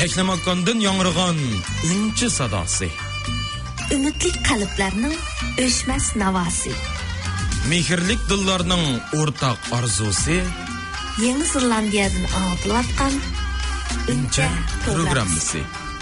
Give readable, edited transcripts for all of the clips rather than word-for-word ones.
Çeklemakkandan yanırgan ünçü sadası. Ümitlik kalplerinin öşmez navası. Mehirlik dillarının ortak arzusu. Yeni Zelandiya'dan anlatılatkan Ünçe programısı.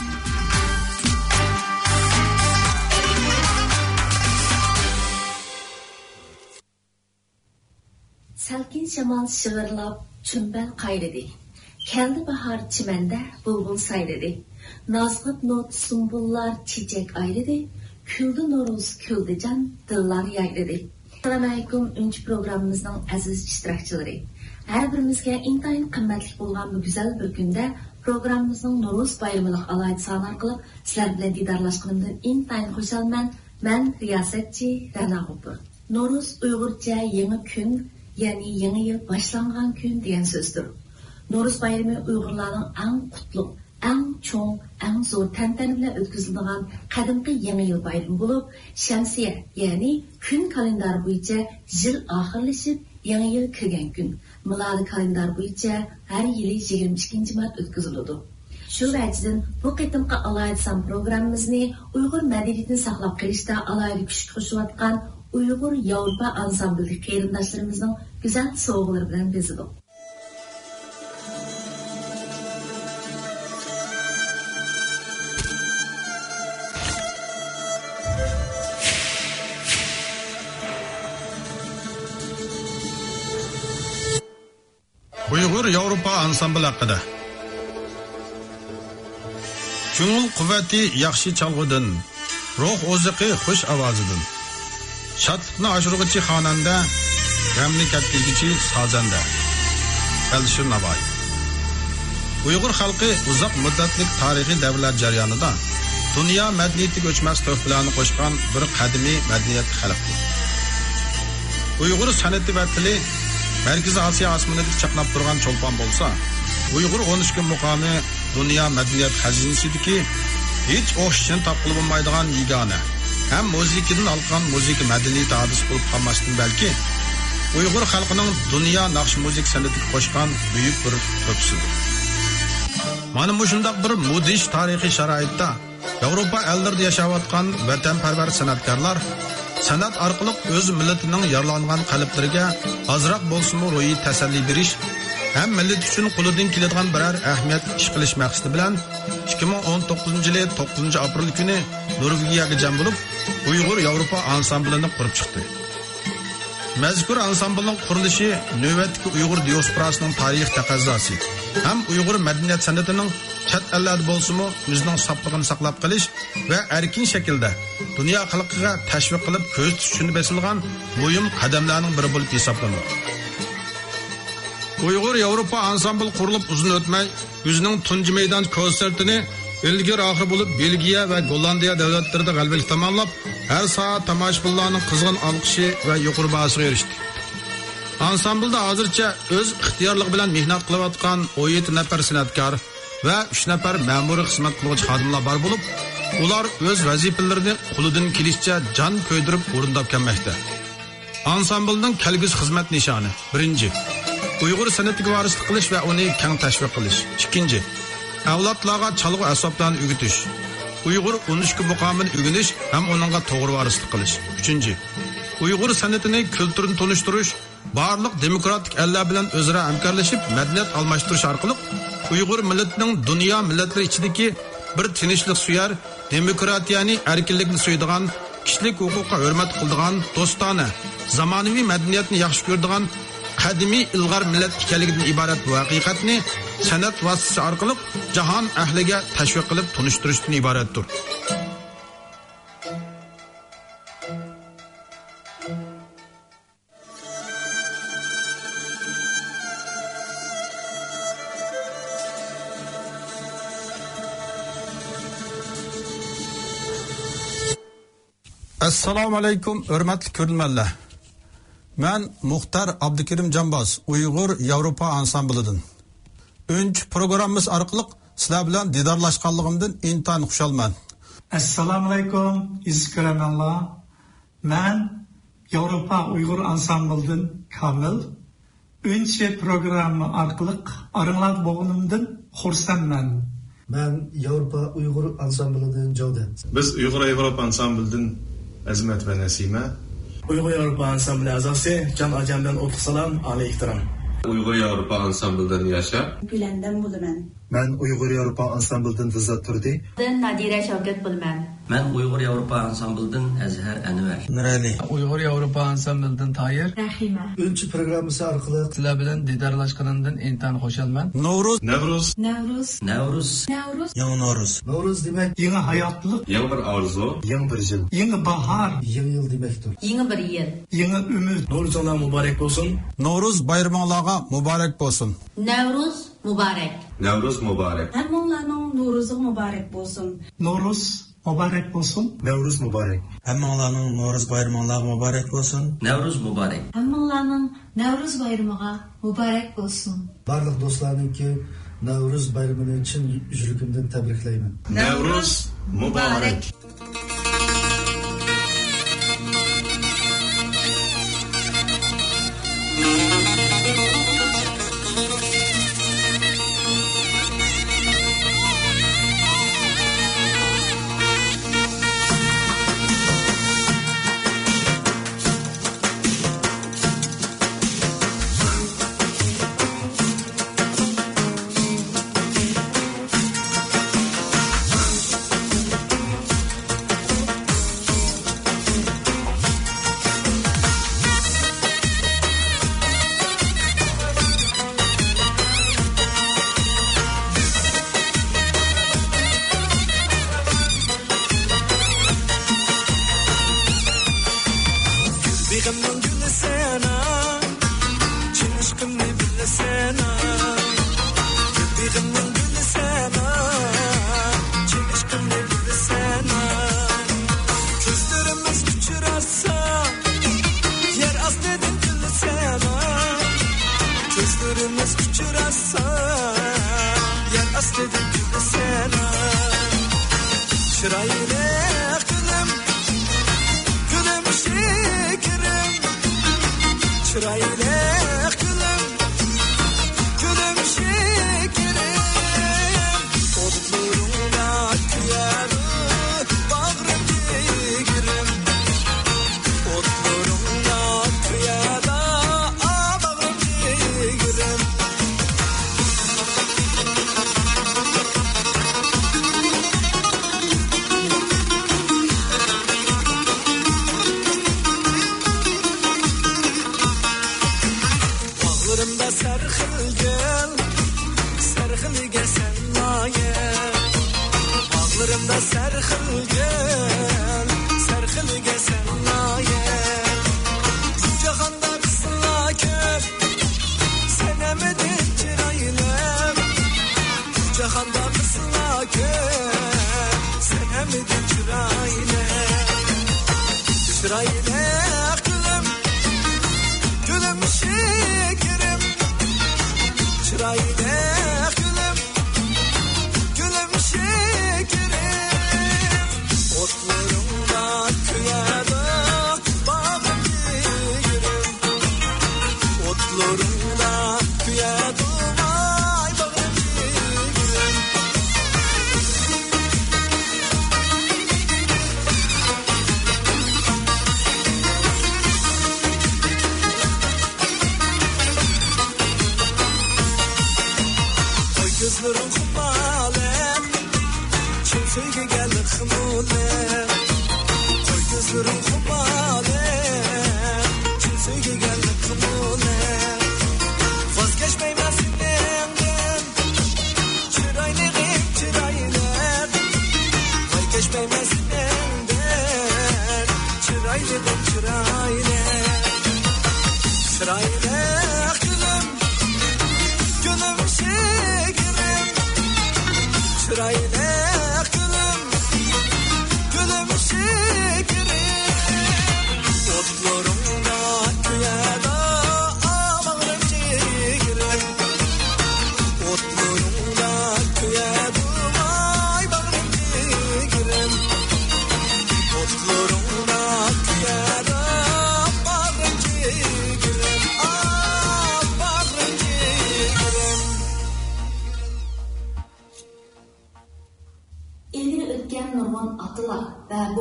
Salkin şamal şığırlap çümbel kaynadı. Keldi bahar çimende bulbul sayladı. Nazgıp not sumbullar çiçek ayladı. Küldü noruz küldü can dıllar yayladı. Assalamualaikum Ünç programımızın aziz iştirakçıları. Her birimizge intayın kıymetli bulgan bu güzel bir günde programımızın Noruz bayramılık alaydı sağlar kılıp sizler bilen didarlaşkınımdan intayın hoşalman. Ben riyasetçi Rana Gupur. Noruz Uygurca yeni gün, yani yeni yıl başlangan gün diyen sözdür. Noruz bayramı Uygurların en kutlu, en çoğun, en zor tenteni bile ötküzüldüğün kadimki yeni yıl bayramı bulup, şemsiye yani gün kalendar boyunca yıl ahırlaşıp yeni yıl kirgen gün. Miladi kalendar boyunca her yılı 22 Mart ötküzülüdü. Şu veciden bu qitimqi alaydısan programımızını Uyghur medeniyetini saqlab qilishda alaydı kuch qo'shayotgan Uyghur Yevropa ansambli qarindoshlarımızın güzel sovg'alari bilan bezidik. Uyghur Yevropa ansambli haqida. Ko'ngil quvvati yaxshi chalg'udan, ruh o'ziqi xush ovozidan. Shodlikni oshirg'uchi xonanda, g'amni katkizguchi sozanda. Alisher Navoiy. Uyg'ur xalqi uzoq muddatlik tarixiy davrlar jarayonida dunyo madaniyatiga o'chmas tuhfalarni qo'shgan bir qadimiy madaniyat xalqdir. Uyg'ur san'ati va tili Merkezi Asya osmonida chaqnab turgan cho'lpon bo'lsa, Uyg'ur 13 kun muqomi dunyo madaniyat xazinasidagi hech o'xshashini topqilib bo'lmaydigan yagona ham musiqidan olgan musiqa madaniyati hadis bo'lib qolmasdan balki Uyg'ur xalqining dunyo naqsh musiqa san'atiga qo'shgan buyuk bir to'pisidir. Mana bu shundoq bir mudish tarixiy sharoitda Yevropa ellarida yashayotgan vatanparvar san'atkorlar san'at orqali o'z millatining yaralangan qalblariga ozroq bo'lsa-mu ro'yi tasalli berish ham millat uchun qo'lidan keladigan biror ahamiyat ish qilish maqsadi bilan 2019 yil 9 aprel kuni Norvegiyaga jam bo'lib, Uyg'ur Yevropa ansamblini qurib chiqdi. Mazkur ansamblning qurilishi navbatdagi Uyg'ur diasporasining tarix taqozosi ham Uyg'ur madaniyat san'atining chet ellarda bo'lsa-mu o'zining soplig'ini saqlab qolish va erkin shaklda dunyo xalqiga tashviq qilib ko'z tutishini besilgan muhim qadamlarning biri bo'lib hisoblanadi. Uyg'ur Yevropa ansambl qurilib uzun o'tmay o'zining tunji maydon konsertini ilgari oxir bo'lib Belgiya va Gollandiya davlatlarida g'alabalik tomonlab har soat tomoshabinlarning qizg'in olqishi va yuqori bahosiga erishdi. Ansamblda hozircha o'z ixtiyorligi bilan mehnat qilayotgan 17 nafar san'atkor va 3 nafar ma'muriy xizmat qiluvchi xodimlar bor bo'lib, ular o'z vazifalarini qo'lidan kelishicha jon ko'ydirib o'rindab kelmoqda. Ansamblning kelgusi xizmat nishoni: 1. Uyg'ur san'atiga varislik qilish va uni keng tashviq qilish. 2. Avlodlarga chalg'u asboblarni o'rgatish. Uyg'ur 13 kun muqomini o'rganish ham uningga to'g'ri varislik qilish. 3. Uyg'ur san'atini, kulturini tonishtirish, barliq demokratik ellar bilan o'zaro hamkorlashib, madaniyat almashtirish orqali Uyg'ur millatining dunyo millatlari ichidagi bir tinchlik suyar, demokratiyani, erkinlikni suyadigan, kishilik huquqqa hurmat qiladigan, do'stona, zamonaviy madaniyatni yaxshi ko'radigan qadimiy ilg'or millat ekanligidan iborat bu haqiqatni san'at vositasi orqali jahon ahliga tashviq qilib tunishtirishdan iboratdir. Assalomu alaykum, hurmatli ko'ruvchilar. Men Muxtar Abdukerim Jambaz, Uyg'ur Yevropa ansamblidan. Unch programmamiz orqali sizlar bilan didorlashganligimdan intayin xushalman. Assalomu alaykum, izkiramanlar. Men Yevropa Uyg'ur ansamblidan Kamil. Unch programma orqali aringlab bo'lganimdan xursandman. Ben Avrupa Uygur Ansamblı'dan Cavdet. Biz Uygur Avrupa Ansamblı'dan Azmet ve Nesime. Uygur Avrupa Ansamblı azası Can Acem'den otlu salam, ali ihtiram. Uygur Avrupa Ansamblı'dan Yaşar. Gülen'den buluman. Ben Uygur Avrupa Ansamblı'dan Rızat Turdi. Ben Nadire Şavket buluman. Ben Uygur Avrupa Ansamblı'dan Ezher Enver. Nurali. Uygur Avrupa Ansamblı'dan Tahir. Rahime. Ünçü programısı arkalı. Sizler bilen didarlaşkanından intan hoşalman. Novruz. Nevruz. Yangi Novruz. Novruz demek Yeni hayatlık, Yeni bir arzu. yeni bir yıl. yeni bahar, Yeni yıl demektir. Yeni bir yıl. yeni ümit. Novruzunlar mübarek olsun. Novruz bayramlarga mübarek olsun. Nevruz mübarek. Nevruz mübarek. Hammalarning Navruzi mübarek olsun. Noruz mübarek olsun. Nevruz mübarek. Hammalarning Novruz bayramlari muborak bo'lsin. Nevruz mübarek. Hammalarning Nevruz bayramiga mübarek olsun. Barlık dostlarınki Nevruz bayramı için yüzlükümden tebrikleyim. Nevruz mübarek.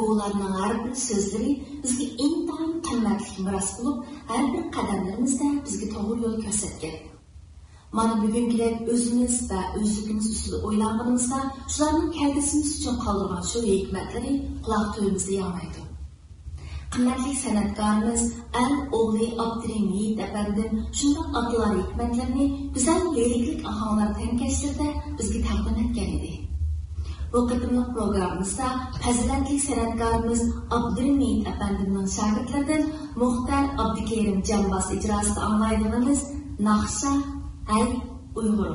bularning har bir so'zlari bizga intayin qimmatli miros bo'lib, har bir qadamlarimizda bizga to'g'ri yo'l ko'rsatgan. Mana bugungilar o'zimiz va o'zligimiz ustida o'ylanganimizda, shularning kelgusimiz uchun qoldirgan shu hikmatlari quloq tuyimizda yangraydi. Qimmatli san'atkorimiz Al-O'g'li Abdurahimid apandim shunday atlar hikmatlarni go'zal liriklik ohanglar tankashtirda bizga taqdim etgan edi. Bu qitimliq programmamizda fazilatli san'atkorimiz Abdurahimid apandimning shogirdlaridan Muxtar Abdukerim Jambas ijrosida anglaydiganimiz Naqsha Ay Uyg'ur.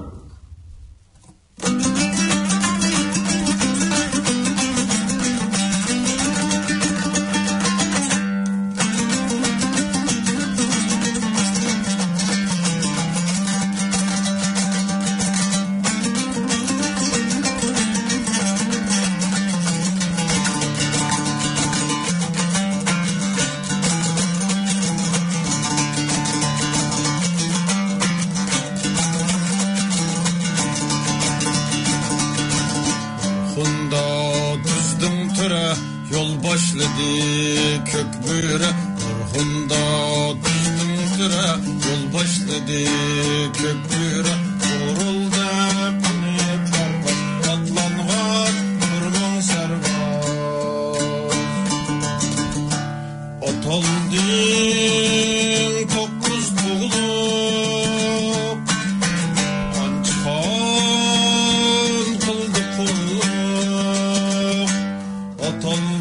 Kök büyre Orhunda tüzdüm türe Yol başladı kök büyre Vuruldu kuni parvaz Atlanğan kurban servaz Otaldın tokuz tuğluk Ançıkan kıldı kulluk Otaldın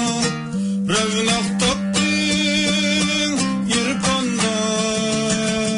Revnak taptın yırpanda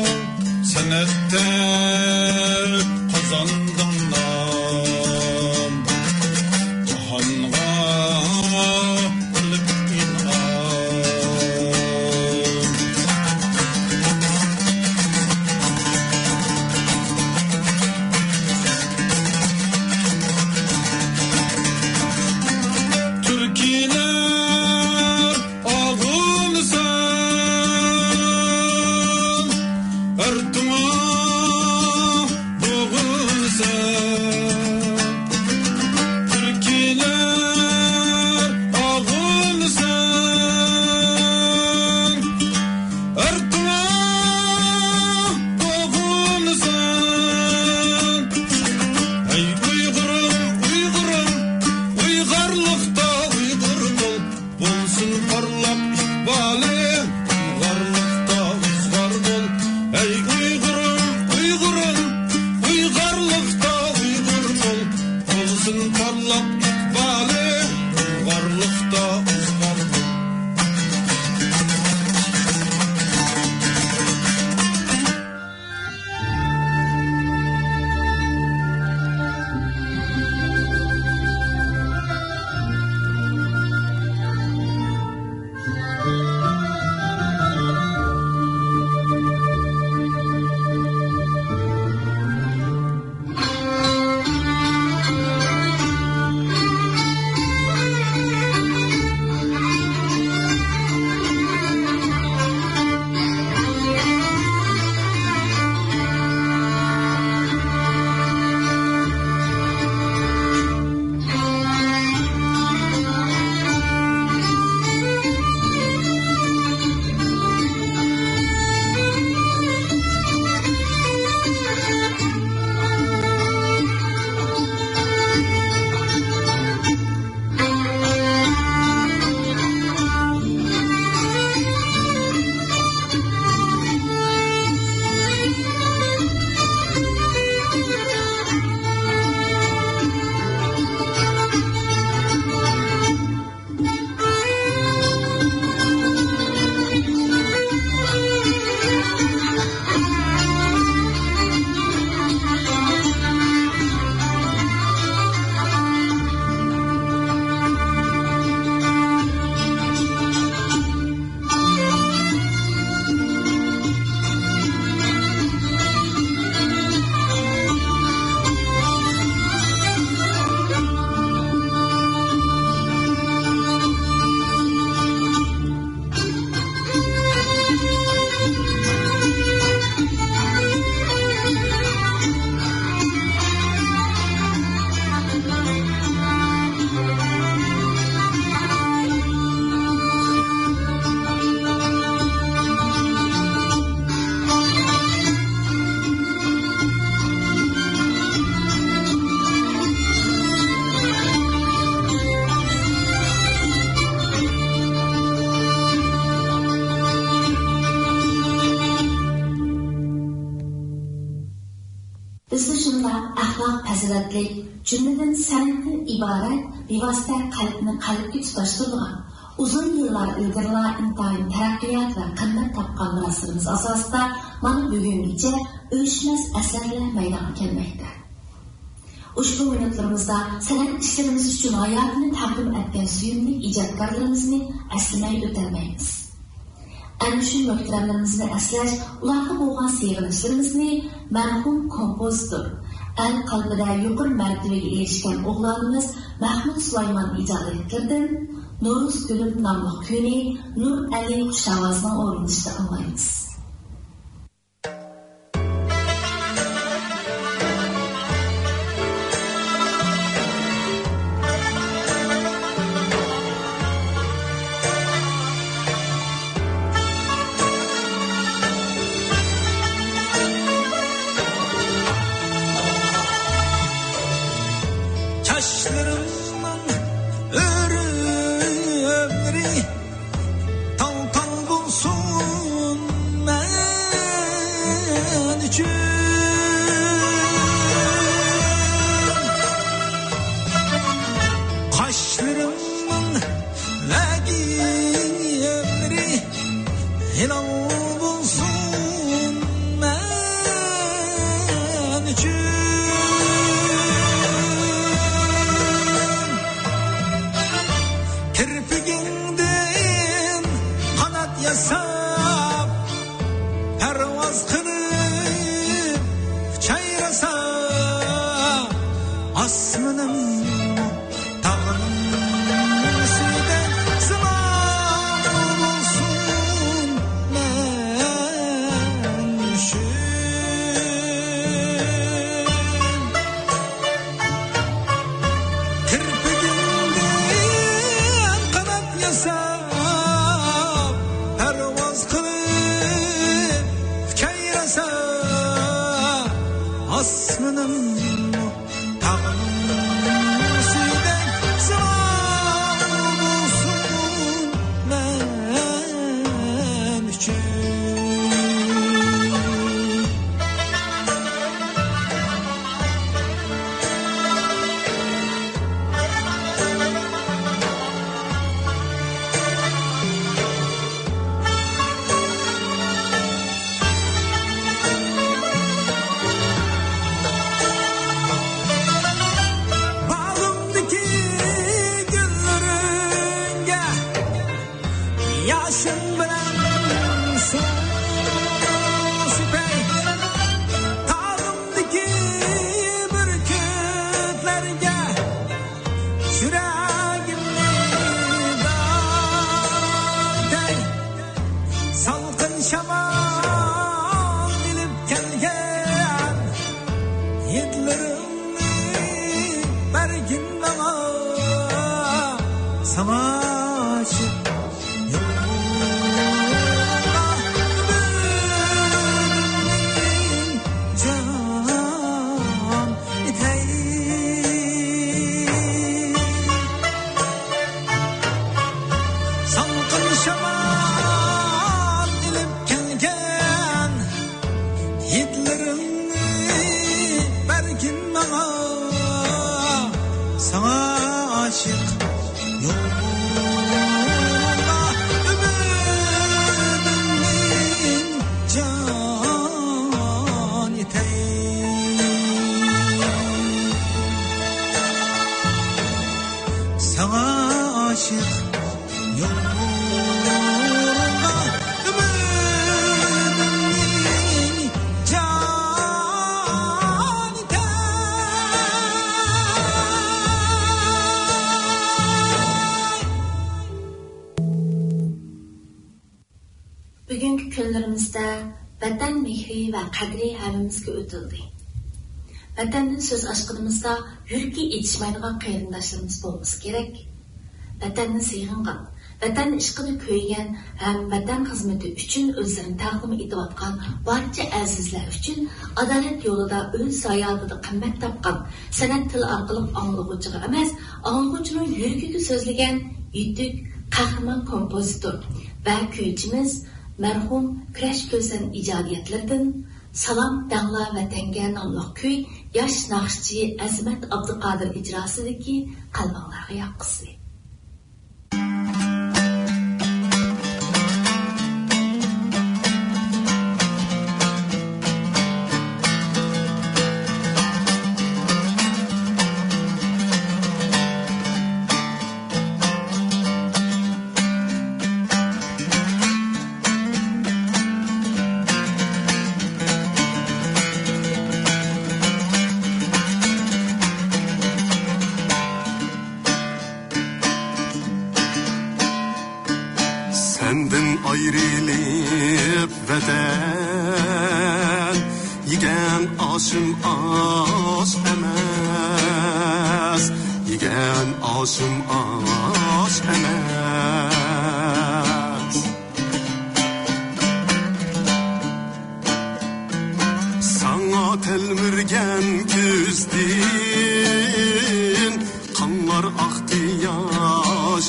fazilatlik, cümleden sanatdan ibaret bevosita qalbni qalbga tutashtirgan, uzun yillar ilgari intayin taraqqiyot va qimmat topgan mirosimiz asosida mana bugungacha o'chmas asarlar maydonga kelmoqda. Ushbu minutlarimizda san'at ishlarimiz uchun hayotini taqdim etgan suyumli ijodkorlarimizni eslamay o'tolmaymiz. Ana shu muhtarlarimizni eslash, ularga bo'lgan sevg'inishlarimizni marhum kompozitor, el qalbida yuqori martabaga erishgan o'g'lonimiz Mahmud Sulaymon ijodkorlaridan Nuruz Gülüm nomli kuyni Nur Ali Xushavozning o'rnatishida anglaymiz. sana aşık Bugünkü günlerimizde vatan mehri ve kadri havimizga o'tildi. Vatandan söz açqınımızda yürki etişmaydigan qarindoshlarimiz bo'lmasi kerak. Vatanni siyğingan, vatan ishqini ko'ygan ham vatan xizmati uchun o'zlarini taqdim etayotgan barcha azizlar uchun adolat yo'lida o'z hayotida qimmat topgan san'at tili orqali anglag'uchiga emas, anglag'uchining yuragiga so'zlagan yutuq qahramon kompozitor va kuychimiz merhum Kurash Ko'san ijodiyatlaridan Salam Dangla Vatanga nomli kuy yosh naqshchi Azmat Abduqodir ijrosidagi qalbinglarga yoqqisi. ayrılıp vatan yigen aşım aş emas, yigen aşım aş emas. Sana telmirgen küzdin, kanlar aktı yaş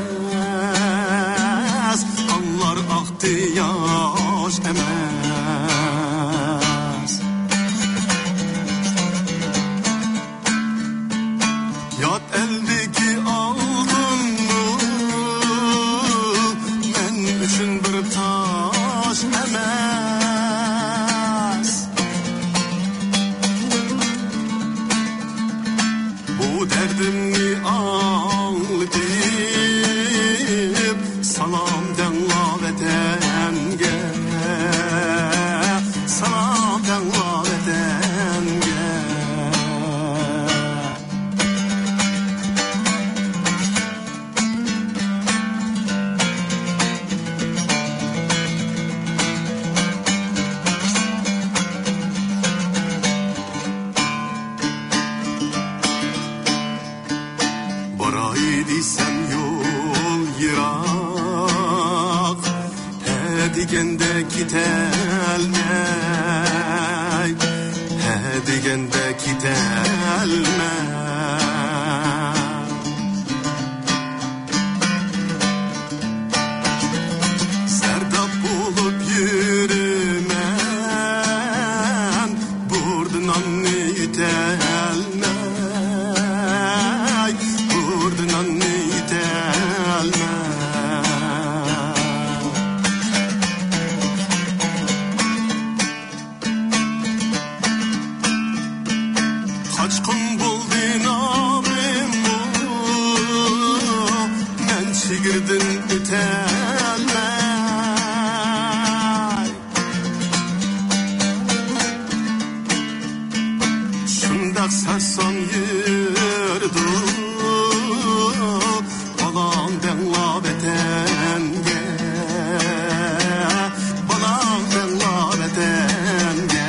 emas, kanlar aktı yaş emas. Yat eldeki altınlı, men üçün bir taş emas. Bu derdimni anlatıp salam denla vatanga, salam denla vatanga. Desem yol yırak, digende gitelmey, digende gitelmey. Serdap bulup yürümem, burdunan yütelmey, burdunan Kaçkın buldun abim bu, men çigirdin bitelmey. Şundak sarsan yürdu, balam denla betenge, balam denla betenge.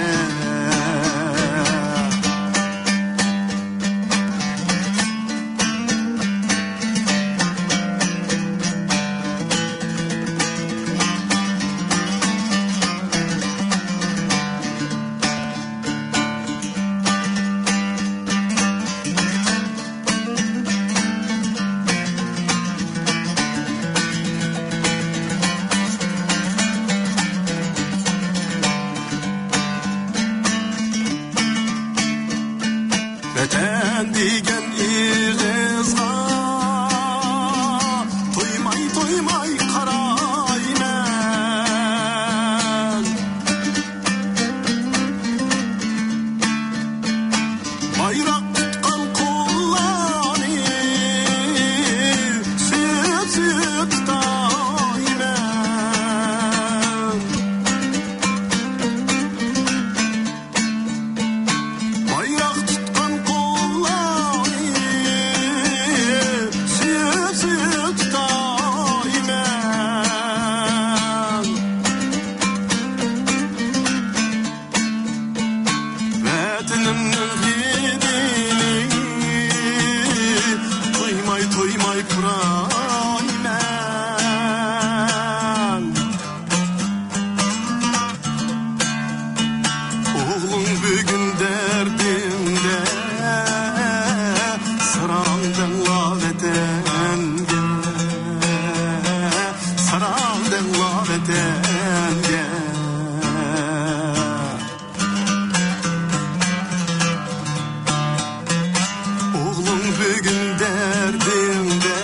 Oğlum bugün derdimde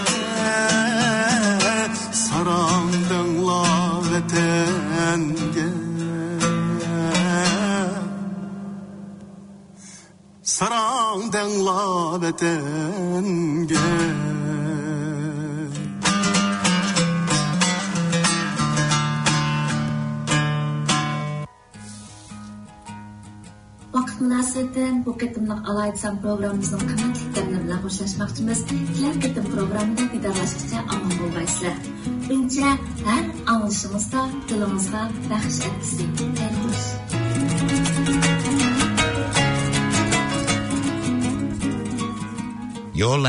sarandınla vatenge sarandınla vatenge Vaqt münasebetinden bu ketimlik alayetsam programımızın kıymetliklerini bilen hoşlaşmakçımız. Kiler ketim programında vidalaştıkça aman bulmaysılar. Birinci her anlaşımızda dilimizde bəxş etsin. Your